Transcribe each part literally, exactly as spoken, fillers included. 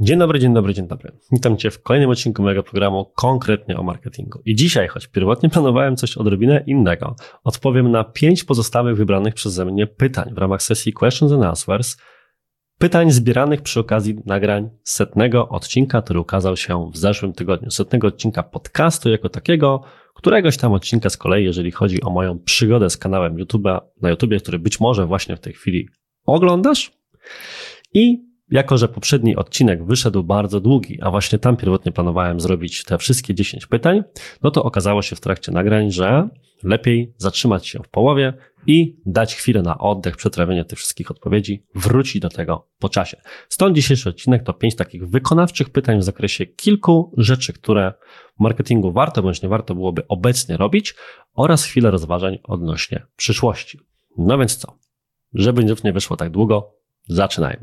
Dzień dobry, dzień dobry, dzień dobry. Witam Cię w kolejnym odcinku mojego programu konkretnie o marketingu. I dzisiaj, choć pierwotnie planowałem coś odrobinę innego, odpowiem na pięć pozostałych wybranych przeze mnie pytań w ramach sesji Questions and Answers. Pytań zbieranych przy okazji nagrań setnego odcinka, który ukazał się w zeszłym tygodniu. Setnego odcinka podcastu jako takiego, któregoś tam odcinka z kolei, jeżeli chodzi o moją przygodę z kanałem YouTube'a na YouTubie, który być może właśnie w tej chwili oglądasz. I jako że poprzedni odcinek wyszedł bardzo długi, a właśnie tam pierwotnie planowałem zrobić te wszystkie dziesięć pytań, no to okazało się w trakcie nagrań, że lepiej zatrzymać się w połowie i dać chwilę na oddech, przetrawienie tych wszystkich odpowiedzi, wrócić do tego po czasie. Stąd dzisiejszy odcinek to pięć takich wykonawczych pytań w zakresie kilku rzeczy, które w marketingu warto bądź nie warto byłoby obecnie robić oraz chwilę rozważań odnośnie przyszłości. No więc co? Żeby nie wyszło tak długo, zaczynajmy.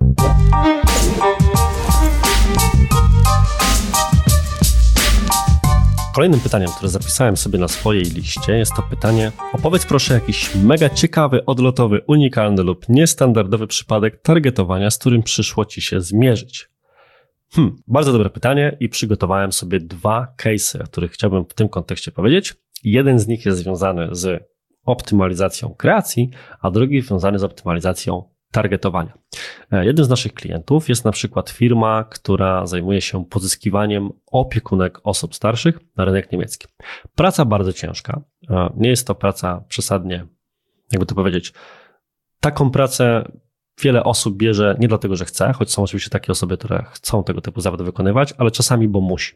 Kolejnym pytaniem, które zapisałem sobie na swojej liście, jest to pytanie: opowiedz proszę jakiś mega ciekawy, odlotowy, unikalny lub niestandardowy przypadek targetowania, z którym przyszło Ci się zmierzyć. Hmm, bardzo dobre pytanie i przygotowałem sobie dwa case'y, o których chciałbym w tym kontekście powiedzieć. Jeden z nich jest związany z optymalizacją kreacji, a drugi związany z optymalizacją targetowania. Jednym z naszych klientów jest na przykład firma, która zajmuje się pozyskiwaniem opiekunek osób starszych na rynek niemiecki. Praca bardzo ciężka. Nie jest to praca przesadnie, jakby to powiedzieć, taką pracę wiele osób bierze nie dlatego, że chce, choć są oczywiście takie osoby, które chcą tego typu zawody wykonywać, ale czasami, bo musi.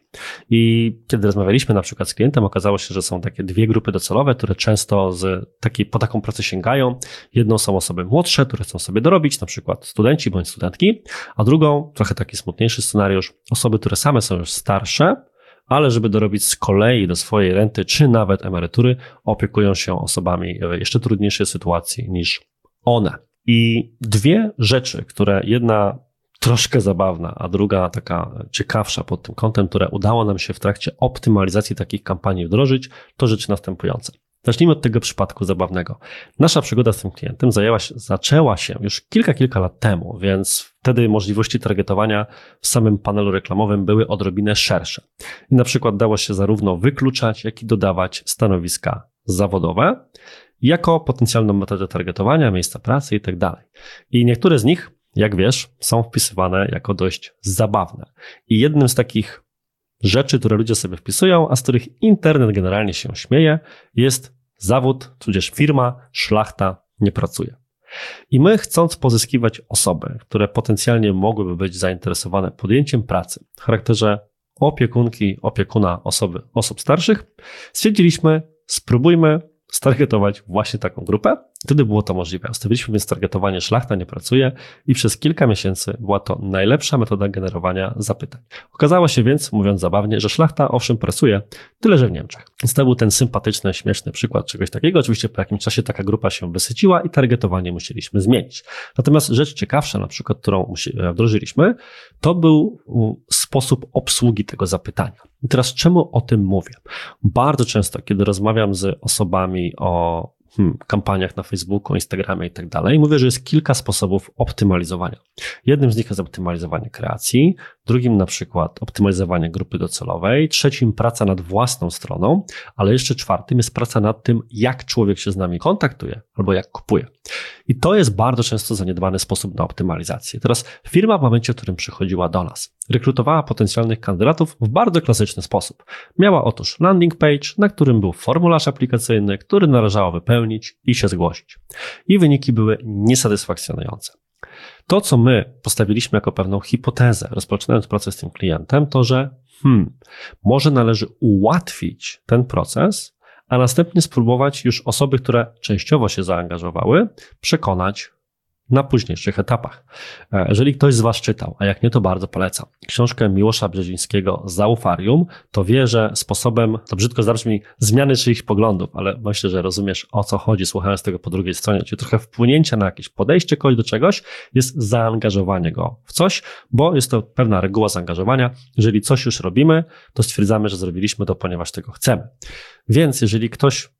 I kiedy rozmawialiśmy na przykład z klientem, okazało się, że są takie dwie grupy docelowe, które często z takiej, po taką pracę sięgają. Jedną są osoby młodsze, które chcą sobie dorobić, na przykład studenci bądź studentki, a drugą, trochę taki smutniejszy scenariusz, osoby, które same są już starsze, ale żeby dorobić z kolei do swojej renty, czy nawet emerytury, opiekują się osobami w jeszcze trudniejszej sytuacji niż one. I dwie rzeczy, które jedna troszkę zabawna, a druga taka ciekawsza pod tym kątem, które udało nam się w trakcie optymalizacji takich kampanii wdrożyć, to rzeczy następujące. Zacznijmy od tego przypadku zabawnego. Nasza przygoda z tym klientem zajęła się, zaczęła się już kilka, kilka lat temu, więc wtedy możliwości targetowania w samym panelu reklamowym były odrobinę szersze. I na przykład dało się zarówno wykluczać, jak i dodawać stanowiska zawodowe jako potencjalną metodę targetowania, miejsca pracy i tak dalej. I niektóre z nich, jak wiesz, są wpisywane jako dość zabawne. I jednym z takich rzeczy, które ludzie sobie wpisują, a z których internet generalnie się śmieje, jest zawód, tudzież firma, szlachta nie pracuje. I my, chcąc pozyskiwać osoby, które potencjalnie mogłyby być zainteresowane podjęciem pracy w charakterze opiekunki, opiekuna osoby, osób starszych, stwierdziliśmy, spróbujmy stargetować właśnie taką grupę. Wtedy było to możliwe. Ustawiliśmy więc targetowanie szlachta nie pracuje i przez kilka miesięcy była to najlepsza metoda generowania zapytań. Okazało się więc, mówiąc zabawnie, że szlachta owszem pracuje, tyle że w Niemczech. Więc to był ten sympatyczny, śmieszny przykład czegoś takiego. Oczywiście po jakimś czasie taka grupa się wysyciła i targetowanie musieliśmy zmienić. Natomiast rzecz ciekawsza, na przykład, którą wdrożyliśmy, to był sposób obsługi tego zapytania. I teraz czemu o tym mówię? Bardzo często, kiedy rozmawiam z osobami o Hmm, kampaniach na Facebooku, Instagramie i tak dalej. Mówię, że jest kilka sposobów optymalizowania. Jednym z nich jest optymalizowanie kreacji, drugim na przykład optymalizowanie grupy docelowej, trzecim praca nad własną stroną, ale jeszcze czwartym jest praca nad tym, jak człowiek się z nami kontaktuje albo jak kupuje. I to jest bardzo często zaniedbany sposób na optymalizację. Teraz firma w momencie, w którym przychodziła do nas, rekrutowała potencjalnych kandydatów w bardzo klasyczny sposób. Miała otóż landing page, na którym był formularz aplikacyjny, który należało wypełnić i się zgłosić. I wyniki były niesatysfakcjonujące. To, co my postawiliśmy jako pewną hipotezę, rozpoczynając proces z tym klientem, to, że hmm, może należy ułatwić ten proces, a następnie spróbować już osoby, które częściowo się zaangażowały, przekonać na późniejszych etapach. Jeżeli ktoś z Was czytał, a jak nie, to bardzo polecam, książkę Miłosza Brzezińskiego Zaufarium, to wie, że sposobem, to brzydko zabrzmi, zmiany czyichś poglądów, ale myślę, że rozumiesz, o co chodzi, słuchając tego po drugiej stronie, czyli trochę wpłynięcia na jakieś podejście kogoś do czegoś, jest zaangażowanie go w coś, bo jest to pewna reguła zaangażowania. Jeżeli coś już robimy, to stwierdzamy, że zrobiliśmy to, ponieważ tego chcemy. Więc jeżeli ktoś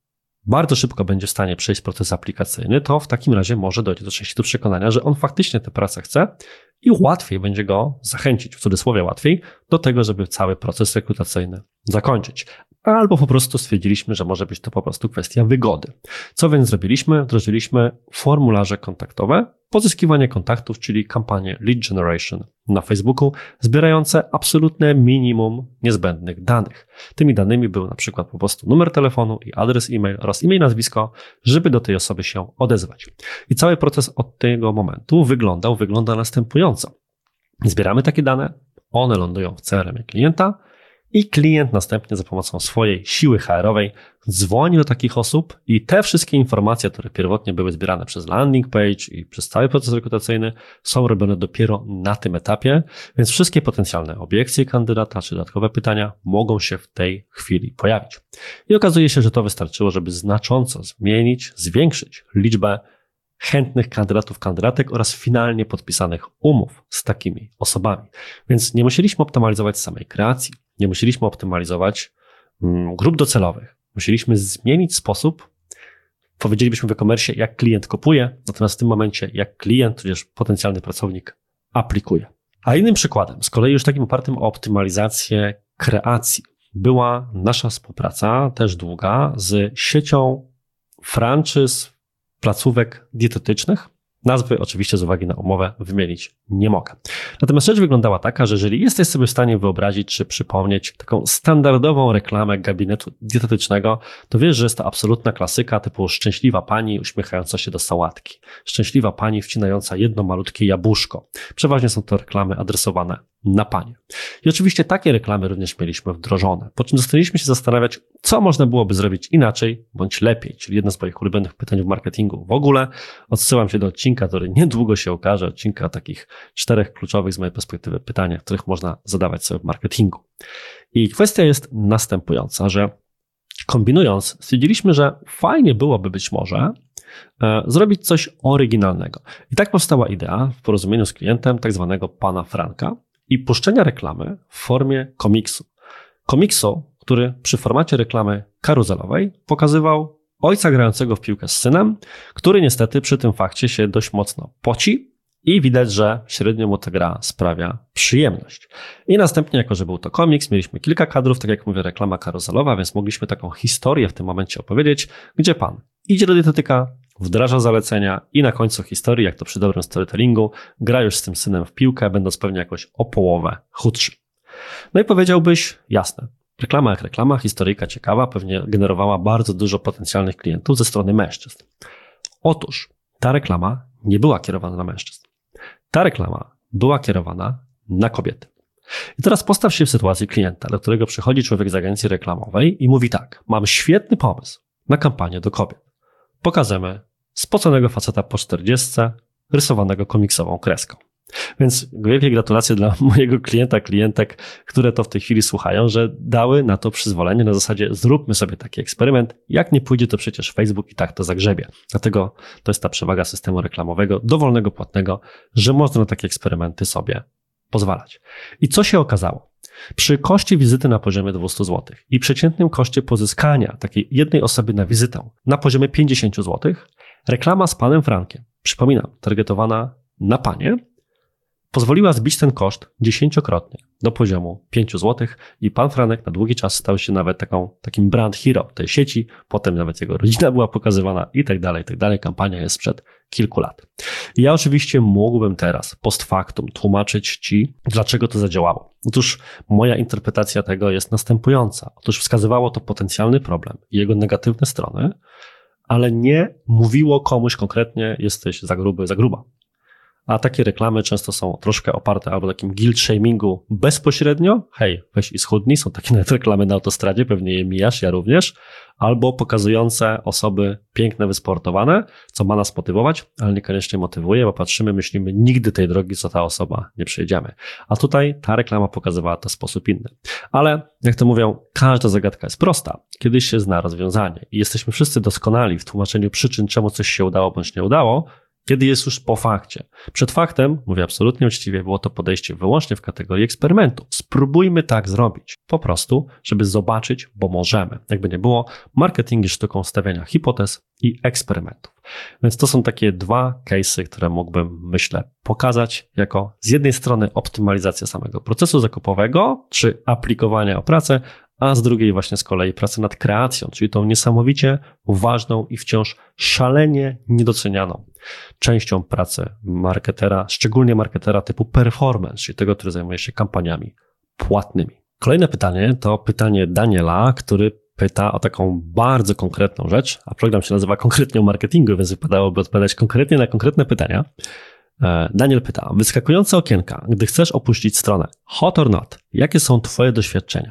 bardzo szybko będzie w stanie przejść proces aplikacyjny, to w takim razie może dojdzie do części do przekonania, że on faktycznie tę pracę chce i łatwiej będzie go zachęcić, w cudzysłowie łatwiej, do tego, żeby cały proces rekrutacyjny zakończyć. Albo po prostu stwierdziliśmy, że może być to po prostu kwestia wygody. Co więc zrobiliśmy? Wdrożyliśmy formularze kontaktowe, pozyskiwanie kontaktów, czyli kampanię lead generation na Facebooku, zbierające absolutne minimum niezbędnych danych. Tymi danymi był na przykład po prostu numer telefonu i adres e-mail oraz imię i nazwisko, żeby do tej osoby się odezwać. I cały proces od tego momentu wyglądał, wygląda następująco. Zbieramy takie dane, one lądują w C R M-ie klienta, i klient następnie za pomocą swojej siły H R-owej dzwoni do takich osób i te wszystkie informacje, które pierwotnie były zbierane przez landing page i przez cały proces rekrutacyjny, są robione dopiero na tym etapie, więc wszystkie potencjalne obiekcje kandydata czy dodatkowe pytania mogą się w tej chwili pojawić. I okazuje się, że to wystarczyło, żeby znacząco zmienić, zwiększyć liczbę chętnych kandydatów, kandydatek oraz finalnie podpisanych umów z takimi osobami. Więc nie musieliśmy optymalizować samej kreacji, nie musieliśmy optymalizować grup docelowych. Musieliśmy zmienić sposób, powiedzielibyśmy w e-commerce, jak klient kupuje, natomiast w tym momencie jak klient, tudzież potencjalny pracownik aplikuje. A innym przykładem, z kolei już takim opartym o optymalizację kreacji, była nasza współpraca, też długa, z siecią franczyz placówek dietetycznych. Nazwy oczywiście z uwagi na umowę wymienić nie mogę. Natomiast rzecz wyglądała taka, że jeżeli jesteś sobie w stanie wyobrazić czy przypomnieć taką standardową reklamę gabinetu dietetycznego, to wiesz, że jest to absolutna klasyka typu szczęśliwa pani uśmiechająca się do sałatki, szczęśliwa pani wcinająca jedno malutkie jabłuszko. Przeważnie są to reklamy adresowane na panie. I oczywiście takie reklamy również mieliśmy wdrożone, po czym zaczęliśmy się zastanawiać, co można byłoby zrobić inaczej bądź lepiej, czyli jedno z moich ulubionych pytań w marketingu w ogóle. Odsyłam się do odcinka, który niedługo się ukaże, odcinka takich czterech kluczowych z mojej perspektywy pytania, których można zadawać sobie w marketingu. I kwestia jest następująca, że kombinując stwierdziliśmy, że fajnie byłoby być może e, zrobić coś oryginalnego. I tak powstała idea w porozumieniu z klientem tak zwanego pana Franka i puszczenia reklamy w formie komiksu. Komiksu, który przy formacie reklamy karuzelowej pokazywał ojca grającego w piłkę z synem, który niestety przy tym fakcie się dość mocno poci i widać, że średnio mu ta gra sprawia przyjemność. I następnie, jako że był to komiks, mieliśmy kilka kadrów, tak jak mówię, reklama karuzelowa, więc mogliśmy taką historię w tym momencie opowiedzieć, gdzie pan idzie do dietetyka, wdraża zalecenia i na końcu historii, jak to przy dobrym storytellingu, gra już z tym synem w piłkę, będąc pewnie jakoś o połowę chudszy. No i powiedziałbyś, jasne, reklama jak reklama, historyjka ciekawa, pewnie generowała bardzo dużo potencjalnych klientów ze strony mężczyzn. Otóż ta reklama nie była kierowana na mężczyzn. Ta reklama była kierowana na kobiety. I teraz postaw się w sytuacji klienta, do którego przychodzi człowiek z agencji reklamowej i mówi tak, mam świetny pomysł na kampanię do kobiet. Pokażemy spoconego faceta po czterdziestce, rysowanego komiksową kreską. Więc wielkie gratulacje dla mojego klienta, klientek, które to w tej chwili słuchają, że dały na to przyzwolenie na zasadzie zróbmy sobie taki eksperyment, jak nie pójdzie to przecież Facebook i tak to zagrzebie. Dlatego to jest ta przewaga systemu reklamowego, dowolnego, płatnego, że można na takie eksperymenty sobie pozwalać. I co się okazało? Przy koszcie wizyty na poziomie dwieście złotych i przeciętnym koszcie pozyskania takiej jednej osoby na wizytę na poziomie pięćdziesiąt złotych, reklama z panem Frankiem, przypominam, targetowana na panie, pozwoliła zbić ten koszt dziesięciokrotnie do poziomu pięć złotych i pan Franek na długi czas stał się nawet taką, takim brand hero tej sieci, potem nawet jego rodzina była pokazywana i tak dalej, i tak dalej. Kampania jest sprzed kilku lat. I ja oczywiście mógłbym teraz post factum tłumaczyć Ci, dlaczego to zadziałało. Otóż moja interpretacja tego jest następująca. Otóż wskazywało to potencjalny problem i jego negatywne strony, ale nie mówiło komuś konkretnie jesteś za gruby, za gruba. A takie reklamy często są troszkę oparte albo takim guilt shamingu bezpośrednio, hej, weź i schudnij, są takie nawet reklamy na autostradzie, pewnie je mijasz, ja również, albo pokazujące osoby piękne, wysportowane, co ma nas motywować, ale niekoniecznie motywuje, bo patrzymy, myślimy, nigdy tej drogi, co ta osoba, nie przejdziemy. A tutaj ta reklama pokazywała to w sposób inny. Ale, jak to mówią, każda zagadka jest prosta, kiedyś się zna rozwiązanie i jesteśmy wszyscy doskonali w tłumaczeniu przyczyn, czemu coś się udało bądź nie udało, kiedy jest już po fakcie. Przed faktem, mówię absolutnie uczciwie, było to podejście wyłącznie w kategorii eksperymentu. Spróbujmy tak zrobić. Po prostu, żeby zobaczyć, bo możemy. Jakby nie było, marketing jest sztuką stawiania hipotez i eksperymentów. Więc to są takie dwa case'y, które mógłbym, myślę, pokazać jako z jednej strony optymalizacja samego procesu zakupowego, czy aplikowania o pracę, a z drugiej właśnie z kolei pracę nad kreacją, czyli tą niesamowicie ważną i wciąż szalenie niedocenianą częścią pracy marketera, szczególnie marketera typu performance, czyli tego, który zajmuje się kampaniami płatnymi. Kolejne pytanie to pytanie Daniela, który pyta o taką bardzo konkretną rzecz, a program się nazywa konkretnie o marketingu, więc wypadałoby odpowiadać konkretnie na konkretne pytania. Daniel pyta, wyskakujące okienka, gdy chcesz opuścić stronę, hot or not, jakie są twoje doświadczenia?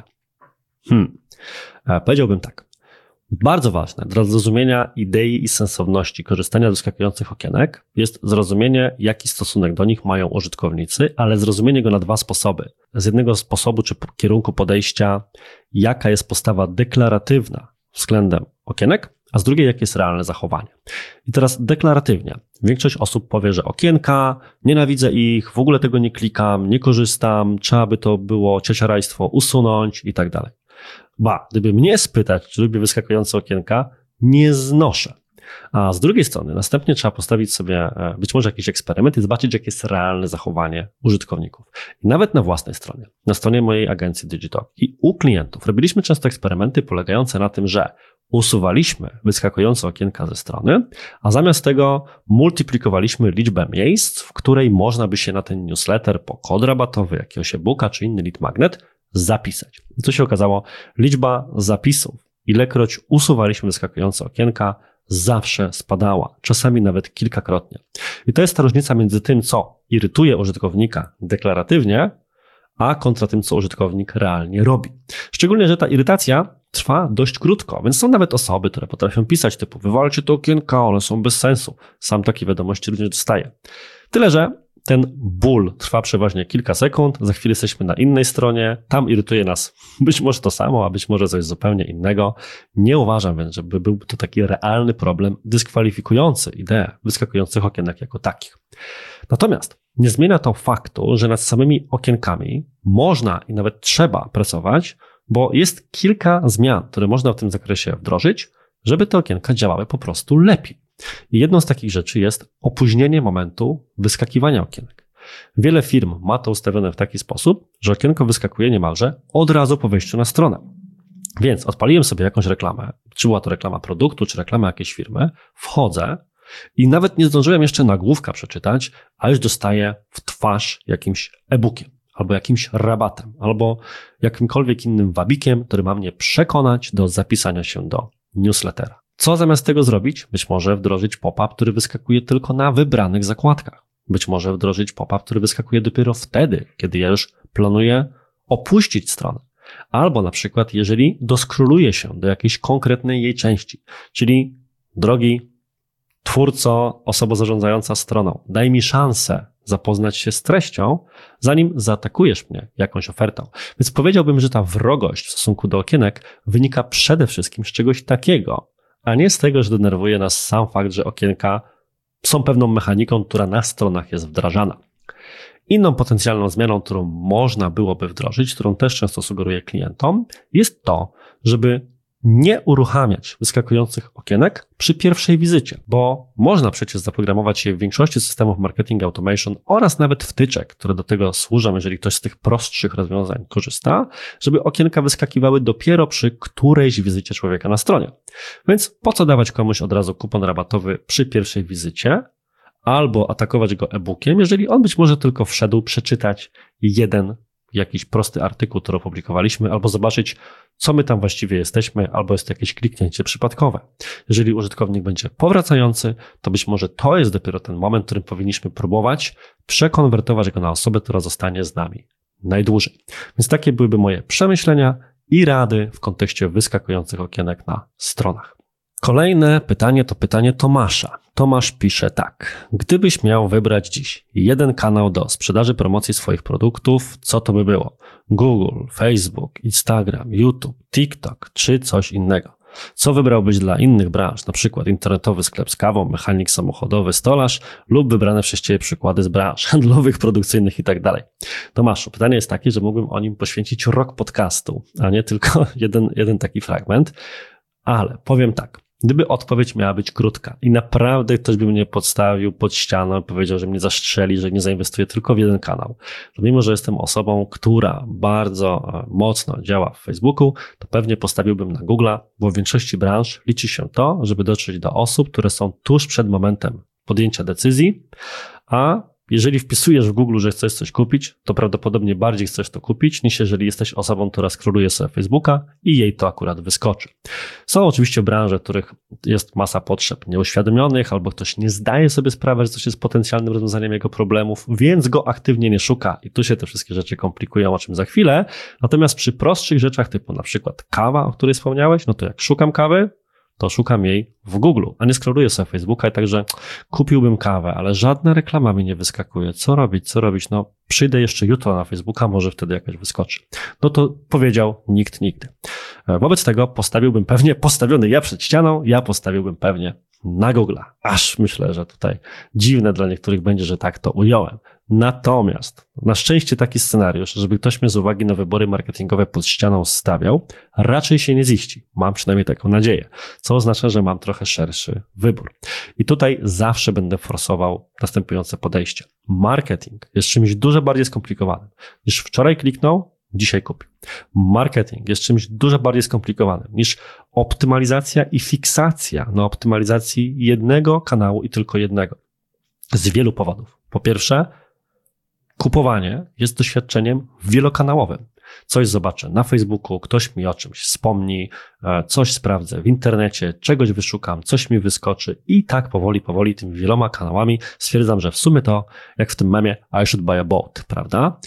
Hmm. Powiedziałbym tak. Bardzo ważne dla zrozumienia idei i sensowności korzystania z wyskakujących okienek jest zrozumienie, jaki stosunek do nich mają użytkownicy, ale zrozumienie go na dwa sposoby. Z jednego sposobu czy kierunku podejścia, jaka jest postawa deklaratywna względem okienek, a z drugiej, jakie jest realne zachowanie. I teraz deklaratywnie. Większość osób powie, że okienka, nienawidzę ich, w ogóle tego nie klikam, nie korzystam, trzeba by to było ciociarajstwo usunąć i tak dalej. Ba, gdyby mnie spytać, czy lubię wyskakujące okienka, nie znoszę. A z drugiej strony następnie trzeba postawić sobie być może jakiś eksperyment i zobaczyć, jakie jest realne zachowanie użytkowników. I nawet na własnej stronie, na stronie mojej agencji Digitalk i u klientów robiliśmy często eksperymenty polegające na tym, że usuwaliśmy wyskakujące okienka ze strony, a zamiast tego multiplikowaliśmy liczbę miejsc, w której można by się na ten newsletter po kod rabatowy, jakiegoś e-booka czy inny lead magnet zapisać. I co się okazało? Liczba zapisów, ilekroć usuwaliśmy wyskakujące okienka, zawsze spadała, czasami nawet kilkakrotnie. I to jest ta różnica między tym, co irytuje użytkownika deklaratywnie, a kontra tym, co użytkownik realnie robi. Szczególnie, że ta irytacja trwa dość krótko, więc są nawet osoby, które potrafią pisać typu wywalcie te okienka, one są bez sensu. Sam takie wiadomości również dostaję. Tyle, że ten ból trwa przeważnie kilka sekund, za chwilę jesteśmy na innej stronie, tam irytuje nas być może to samo, a być może coś zupełnie innego. Nie uważam więc, żeby był to taki realny problem dyskwalifikujący ideę wyskakujących okienek jako takich. Natomiast nie zmienia to faktu, że nad samymi okienkami można i nawet trzeba pracować, bo jest kilka zmian, które można w tym zakresie wdrożyć, żeby te okienka działały po prostu lepiej. I jedną z takich rzeczy jest opóźnienie momentu wyskakiwania okienek. Wiele firm ma to ustawione w taki sposób, że okienko wyskakuje niemalże od razu po wejściu na stronę. Więc odpaliłem sobie jakąś reklamę, czy była to reklama produktu, czy reklama jakiejś firmy, wchodzę i nawet nie zdążyłem jeszcze nagłówka przeczytać, a już dostaję w twarz jakimś e-bookiem, albo jakimś rabatem, albo jakimkolwiek innym wabikiem, który ma mnie przekonać do zapisania się do newslettera. Co zamiast tego zrobić? Być może wdrożyć pop-up, który wyskakuje tylko na wybranych zakładkach. Być może wdrożyć pop-up, który wyskakuje dopiero wtedy, kiedy ja już planuję opuścić stronę. Albo na przykład, jeżeli doskroluję się do jakiejś konkretnej jej części, czyli drogi twórco, osoba zarządzająca stroną, daj mi szansę zapoznać się z treścią, zanim zaatakujesz mnie jakąś ofertą. Więc powiedziałbym, że ta wrogość w stosunku do okienek wynika przede wszystkim z czegoś takiego, a nie z tego, że denerwuje nas sam fakt, że okienka są pewną mechaniką, która na stronach jest wdrażana. Inną potencjalną zmianą, którą można byłoby wdrożyć, którą też często sugeruję klientom, jest to, żeby nie uruchamiać wyskakujących okienek przy pierwszej wizycie, bo można przecież zaprogramować je w większości systemów marketing automation oraz nawet wtyczek, które do tego służą, jeżeli ktoś z tych prostszych rozwiązań korzysta, żeby okienka wyskakiwały dopiero przy którejś wizycie człowieka na stronie. Więc po co dawać komuś od razu kupon rabatowy przy pierwszej wizycie, albo atakować go e-bookiem, jeżeli on być może tylko wszedł przeczytać jeden jakiś prosty artykuł, który opublikowaliśmy, albo zobaczyć, co my tam właściwie jesteśmy, albo jest to jakieś kliknięcie przypadkowe. Jeżeli użytkownik będzie powracający, to być może to jest dopiero ten moment, w którym powinniśmy próbować przekonwertować go na osobę, która zostanie z nami najdłużej. Więc takie byłyby moje przemyślenia i rady w kontekście wyskakujących okienek na stronach. Kolejne pytanie to pytanie Tomasza. Tomasz pisze tak. Gdybyś miał wybrać dziś jeden kanał do sprzedaży promocji swoich produktów, co to by było? Google, Facebook, Instagram, YouTube, TikTok czy coś innego? Co wybrałbyś dla innych branż, na przykład internetowy sklep z kawą, mechanik samochodowy, stolarz lub wybrane przez Ciebie przykłady z branż handlowych, produkcyjnych i tak dalej. Tomaszu, pytanie jest takie, że mógłbym o nim poświęcić rok podcastu, a nie tylko jeden, jeden taki fragment, ale powiem tak. Gdyby odpowiedź miała być krótka i naprawdę ktoś by mnie podstawił pod ścianą, powiedział, że mnie zastrzeli, że nie zainwestuję tylko w jeden kanał, to mimo, że jestem osobą, która bardzo mocno działa w Facebooku, to pewnie postawiłbym na Google'a, bo w większości branż liczy się to, żeby dotrzeć do osób, które są tuż przed momentem podjęcia decyzji, a jeżeli wpisujesz w Google, że chcesz coś kupić, to prawdopodobnie bardziej chcesz to kupić, niż jeżeli jesteś osobą, która skroluje sobie Facebooka i jej to akurat wyskoczy. Są oczywiście branże, w których jest masa potrzeb nieuświadomionych, albo ktoś nie zdaje sobie sprawy, że coś jest potencjalnym rozwiązaniem jego problemów, więc go aktywnie nie szuka. I tu się te wszystkie rzeczy komplikują, o czym za chwilę. Natomiast przy prostszych rzeczach, typu na przykład kawa, o której wspomniałeś, no to jak szukam kawy, to szukam jej w Google, a nie scrolluję sobie Facebooka i także kupiłbym kawę, ale żadna reklama mi nie wyskakuje. Co robić, co robić? No przyjdę jeszcze jutro na Facebooka, może wtedy jakaś wyskoczy. No to powiedział nikt nigdy. Wobec tego postawiłbym pewnie, postawiony ja przed ścianą, ja postawiłbym pewnie na Google'a. Aż myślę, że tutaj dziwne dla niektórych będzie, że tak to ująłem. Natomiast na szczęście taki scenariusz, żeby ktoś mnie z uwagi na wybory marketingowe pod ścianą stawiał, raczej się nie ziści. Mam przynajmniej taką nadzieję, co oznacza, że mam trochę szerszy wybór. I tutaj zawsze będę forsował następujące podejście. Marketing jest czymś dużo bardziej skomplikowanym niż wczoraj kliknął, dzisiaj kupił. Marketing jest czymś dużo bardziej skomplikowanym niż optymalizacja i fiksacja na optymalizacji jednego kanału i tylko jednego. Z wielu powodów. Po pierwsze, kupowanie jest doświadczeniem wielokanałowym. Coś zobaczę na Facebooku, ktoś mi o czymś wspomni, coś sprawdzę w internecie, czegoś wyszukam, coś mi wyskoczy i tak powoli, powoli tymi wieloma kanałami stwierdzam, że w sumie to, jak w tym memie, I should buy a boat, prawda?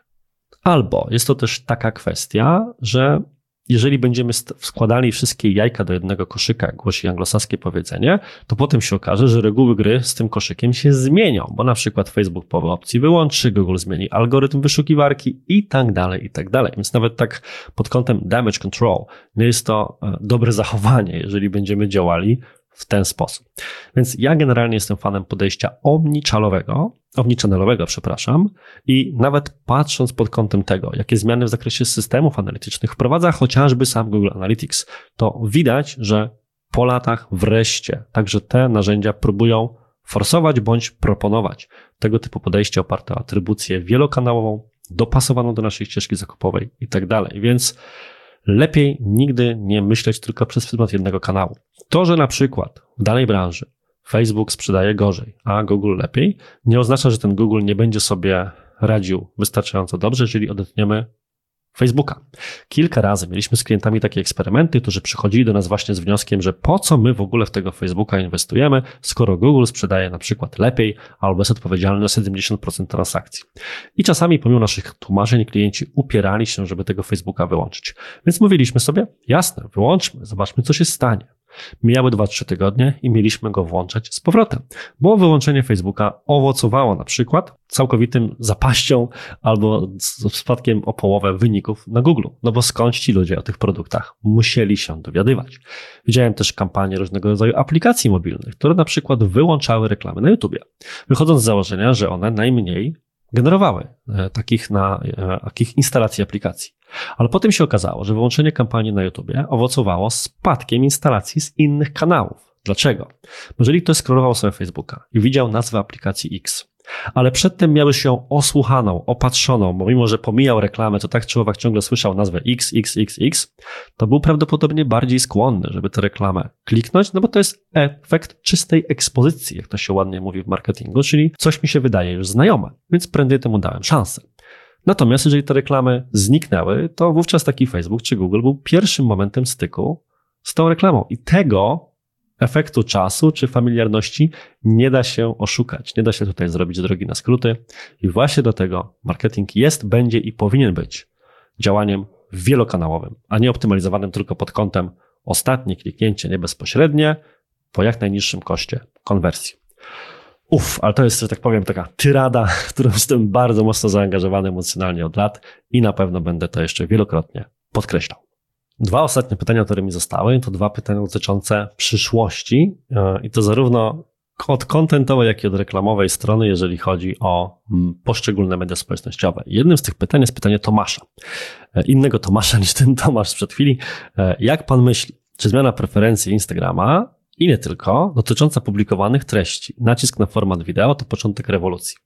Albo jest to też taka kwestia, że jeżeli będziemy składali wszystkie jajka do jednego koszyka, jak głosi anglosaskie powiedzenie, to potem się okaże, że reguły gry z tym koszykiem się zmienią, bo na przykład Facebook połowę opcji wyłączy, Google zmieni algorytm wyszukiwarki i tak dalej, i tak dalej. Więc nawet tak pod kątem damage control nie jest to dobre zachowanie, jeżeli będziemy działali w ten sposób. Więc ja generalnie jestem fanem podejścia omnichannelowego, omnichannelowego, przepraszam, i nawet patrząc pod kątem tego, jakie zmiany w zakresie systemów analitycznych wprowadza chociażby sam Google Analytics, to widać, że po latach wreszcie także te narzędzia próbują forsować bądź proponować tego typu podejście oparte o atrybucję wielokanałową, dopasowaną do naszej ścieżki zakupowej i tak dalej. Więc lepiej nigdy nie myśleć tylko przez pryzmat jednego kanału. To, że na przykład w danej branży Facebook sprzedaje gorzej, a Google lepiej, nie oznacza, że ten Google nie będzie sobie radził wystarczająco dobrze, jeżeli odetniemy Facebooka. Kilka razy mieliśmy z klientami takie eksperymenty, którzy przychodzili do nas właśnie z wnioskiem, że po co my w ogóle w tego Facebooka inwestujemy, skoro Google sprzedaje na przykład lepiej albo jest odpowiedzialny za siedemdziesiąt procent transakcji. I czasami pomimo naszych tłumaczeń klienci upierali się, żeby tego Facebooka wyłączyć. Więc mówiliśmy sobie, jasne, wyłączmy, zobaczmy co się stanie. Mijały dwa trzy tygodnie i mieliśmy go włączać z powrotem, bo wyłączenie Facebooka owocowało na przykład całkowitym zapaścią albo spadkiem o połowę wyników na Google, no bo skądś ci ludzie o tych produktach musieli się dowiadywać. Widziałem też kampanie różnego rodzaju aplikacji mobilnych, które na przykład wyłączały reklamy na YouTubie, wychodząc z założenia, że one najmniej generowały takich, na, takich instalacji aplikacji. Ale potem się okazało, że wyłączenie kampanii na YouTubie owocowało spadkiem instalacji z innych kanałów. Dlaczego? Bo jeżeli ktoś scrollował sobie Facebooka i widział nazwę aplikacji X, ale przedtem miał już ją osłuchaną, opatrzoną, bo mimo, że pomijał reklamę, to tak czy owak ciągle słyszał nazwę X, X, X, X, to był prawdopodobnie bardziej skłonny, żeby tę reklamę kliknąć, no bo to jest efekt czystej ekspozycji, jak to się ładnie mówi w marketingu, czyli coś mi się wydaje już znajome, więc prędzej temu dałem szansę. Natomiast jeżeli te reklamy zniknęły, to wówczas taki Facebook czy Google był pierwszym momentem styku z tą reklamą i tego efektu czasu czy familiarności nie da się oszukać. Nie da się tutaj zrobić drogi na skróty i właśnie do tego marketing jest, będzie i powinien być działaniem wielokanałowym, a nie optymalizowanym tylko pod kątem ostatnie kliknięcie, nie bezpośrednie, po jak najniższym koszcie konwersji. Uff, ale to jest, że tak powiem, taka tyrada, w którą jestem bardzo mocno zaangażowany emocjonalnie od lat i na pewno będę to jeszcze wielokrotnie podkreślał. Dwa ostatnie pytania, które mi zostały, to dwa pytania dotyczące przyszłości i to zarówno od kontentowej, jak i od reklamowej strony, jeżeli chodzi o poszczególne media społecznościowe. Jednym z tych pytań jest pytanie Tomasza. Innego Tomasza niż ten Tomasz sprzed chwili. Jak pan myśli, czy zmiana preferencji Instagrama i nie tylko, dotycząca publikowanych treści, nacisk na format wideo to początek rewolucji?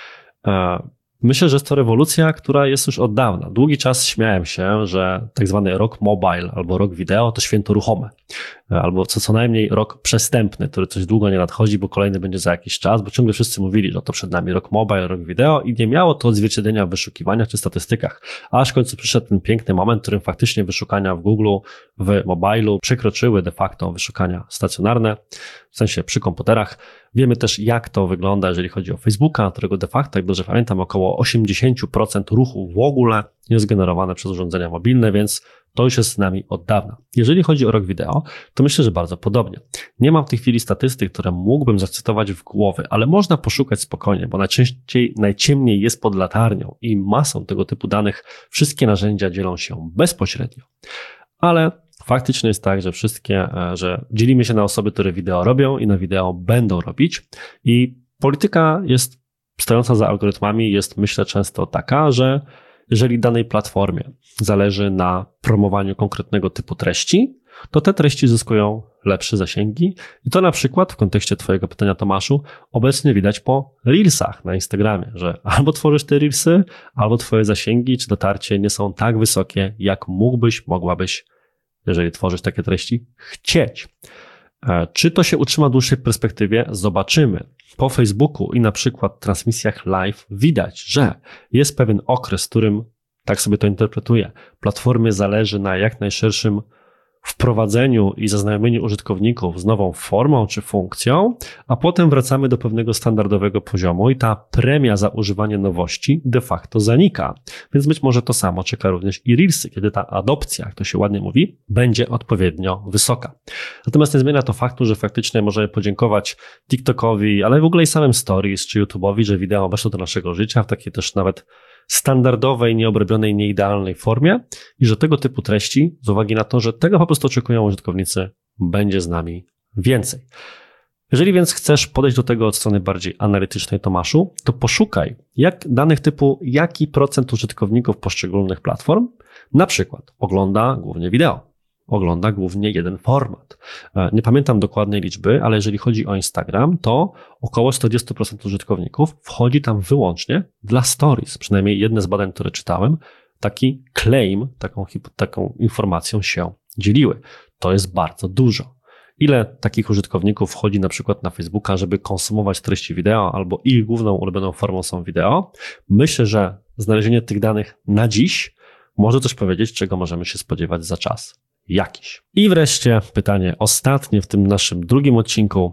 Myślę, że jest to rewolucja, która jest już od dawna. Długi czas śmiałem się, że tak zwany rok mobile albo rok wideo to święto ruchome. Albo co co najmniej rok przestępny, który coś długo nie nadchodzi, bo kolejny będzie za jakiś czas, bo ciągle wszyscy mówili, że to przed nami rok mobile, rok wideo i nie miało to odzwierciedlenia w wyszukiwaniach czy statystykach. Aż w końcu przyszedł ten piękny moment, w którym faktycznie wyszukania w Google, w mobilu przekroczyły de facto wyszukania stacjonarne, w sensie przy komputerach. Wiemy też, jak to wygląda, jeżeli chodzi o Facebooka, którego de facto, jak dobrze pamiętam, około osiemdziesiąt procent ruchu w ogóle jest generowane przez urządzenia mobilne, więc to już jest z nami od dawna. Jeżeli chodzi o rok wideo, to myślę, że bardzo podobnie. Nie mam w tej chwili statystyk, które mógłbym zacytować w głowie, ale można poszukać spokojnie, bo najczęściej, najciemniej jest pod latarnią i masą tego typu danych wszystkie narzędzia dzielą się bezpośrednio. Ale faktycznie jest tak, że wszystkie, że dzielimy się na osoby, które wideo robią i na wideo będą robić i polityka jest stojąca za algorytmami, jest myślę często taka, że jeżeli danej platformie zależy na promowaniu konkretnego typu treści, to te treści zyskują lepsze zasięgi i to na przykład w kontekście twojego pytania, Tomaszu, obecnie widać po Reelsach na Instagramie, że albo tworzysz te Reelsy, albo twoje zasięgi czy dotarcie nie są tak wysokie, jak mógłbyś, mogłabyś, jeżeli tworzysz takie treści, chcieć. Czy to się utrzyma w dłuższej perspektywie? Zobaczymy. Po Facebooku i na przykład transmisjach live widać, że jest pewien okres, w którym, tak sobie to interpretuję, platformie zależy na jak najszerszym wprowadzeniu i zaznajomieniu użytkowników z nową formą czy funkcją, a potem wracamy do pewnego standardowego poziomu i ta premia za używanie nowości de facto zanika. Więc być może to samo czeka również i Reelsy, kiedy ta adopcja, jak to się ładnie mówi, będzie odpowiednio wysoka. Natomiast nie zmienia to faktu, że faktycznie możemy podziękować TikTokowi, ale w ogóle i samym Stories czy YouTube'owi, że wideo weszło do naszego życia w takiej też nawet standardowej, nieobrobionej, nieidealnej formie i że tego typu treści, z uwagi na to, że tego po prostu oczekują użytkownicy, będzie z nami więcej. Jeżeli więc chcesz podejść do tego od strony bardziej analitycznej, Tomaszu, to poszukaj jak danych typu, jaki procent użytkowników poszczególnych platform na przykład ogląda głównie wideo. Ogląda głównie jeden format. Nie pamiętam dokładnej liczby, ale jeżeli chodzi o Instagram, to około czterdzieści procent użytkowników wchodzi tam wyłącznie dla stories. Przynajmniej jedne z badań, które czytałem, taki claim, taką, taką informacją się dzieliły. To jest bardzo dużo. Ile takich użytkowników wchodzi na przykład na Facebooka, żeby konsumować treści wideo, albo ich główną ulubioną formą są wideo? Myślę, że znalezienie tych danych na dziś może coś powiedzieć, czego możemy się spodziewać za czas jakiś. I wreszcie pytanie ostatnie w tym naszym drugim odcinku.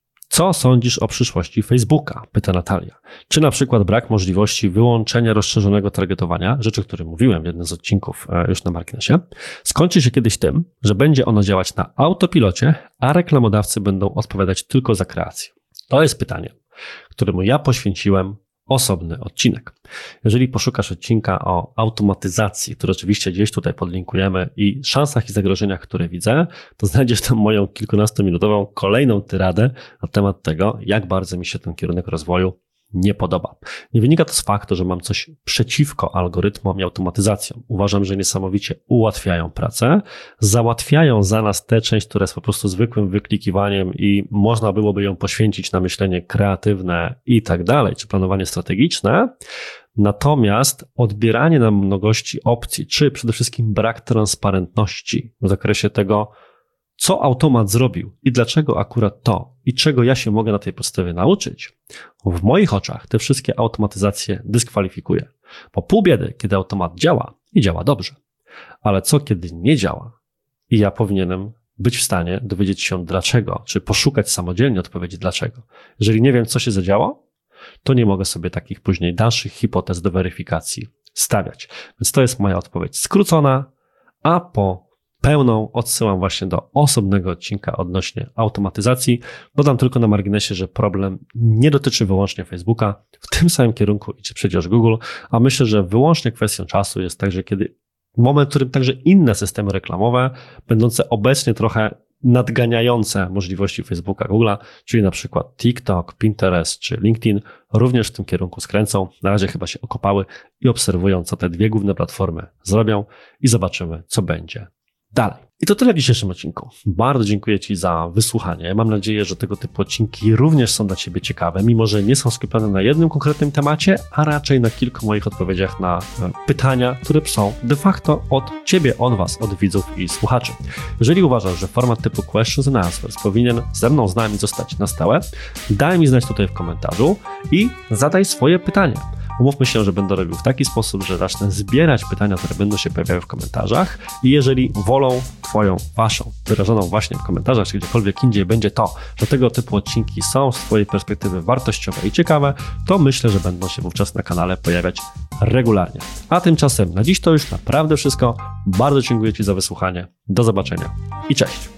Co sądzisz o przyszłości Facebooka? Pyta Natalia. Czy na przykład brak możliwości wyłączenia rozszerzonego targetowania, rzecz, o której mówiłem w jednym z odcinków już na marginesie, skończy się kiedyś tym, że będzie ono działać na autopilocie, a reklamodawcy będą odpowiadać tylko za kreację? To jest pytanie, któremu ja poświęciłem osobny odcinek. Jeżeli poszukasz odcinka o automatyzacji, który oczywiście gdzieś tutaj podlinkujemy, i szansach i zagrożeniach, które widzę, to znajdziesz tam moją kilkunastominutową kolejną tyradę na temat tego, jak bardzo mi się ten kierunek rozwoju nie podoba. Nie wynika to z faktu, że mam coś przeciwko algorytmom i automatyzacjom. Uważam, że niesamowicie ułatwiają pracę, załatwiają za nas tę część, która jest po prostu zwykłym wyklikiwaniem i można byłoby ją poświęcić na myślenie kreatywne i tak dalej, czy planowanie strategiczne. Natomiast odbieranie nam mnogości opcji, czy przede wszystkim brak transparentności w zakresie tego, co automat zrobił i dlaczego akurat to i czego ja się mogę na tej podstawie nauczyć, w moich oczach te wszystkie automatyzacje dyskwalifikuje. Bo pół biedy, kiedy automat działa i działa dobrze, ale co kiedy nie działa i ja powinienem być w stanie dowiedzieć się dlaczego, czy poszukać samodzielnie odpowiedzi dlaczego. Jeżeli nie wiem, co się zadziało, to nie mogę sobie takich później dalszych hipotez do weryfikacji stawiać. Więc to jest moja odpowiedź skrócona, a po pełną odsyłam właśnie do osobnego odcinka odnośnie automatyzacji. Dodam tylko na marginesie, że problem nie dotyczy wyłącznie Facebooka. W tym samym kierunku idzie przecież Google, a myślę, że wyłącznie kwestią czasu jest także, kiedy moment, w którym także inne systemy reklamowe, będące obecnie trochę nadganiające możliwości Facebooka, Google'a, czyli na przykład TikTok, Pinterest czy LinkedIn, również w tym kierunku skręcą. Na razie chyba się okopały i obserwują, co te dwie główne platformy zrobią i zobaczymy, co będzie dalej. I to tyle w dzisiejszym odcinku. Bardzo dziękuję Ci za wysłuchanie. Mam nadzieję, że tego typu odcinki również są dla Ciebie ciekawe, mimo że nie są skupione na jednym konkretnym temacie, a raczej na kilku moich odpowiedziach na pytania, które są de facto od Ciebie, od Was, od widzów i słuchaczy. Jeżeli uważasz, że format typu Questions and Answers powinien ze mną, z nami zostać na stałe, daj mi znać tutaj w komentarzu i zadaj swoje pytania. Umówmy się, że będę robił w taki sposób, że zacznę zbierać pytania, które będą się pojawiały w komentarzach i jeżeli wolą Twoją, Waszą, wyrażoną właśnie w komentarzach, czy gdziekolwiek indziej będzie to, że tego typu odcinki są z Twojej perspektywy wartościowe i ciekawe, to myślę, że będą się wówczas na kanale pojawiać regularnie. A tymczasem na dziś to już naprawdę wszystko. Bardzo dziękuję Ci za wysłuchanie. Do zobaczenia i cześć!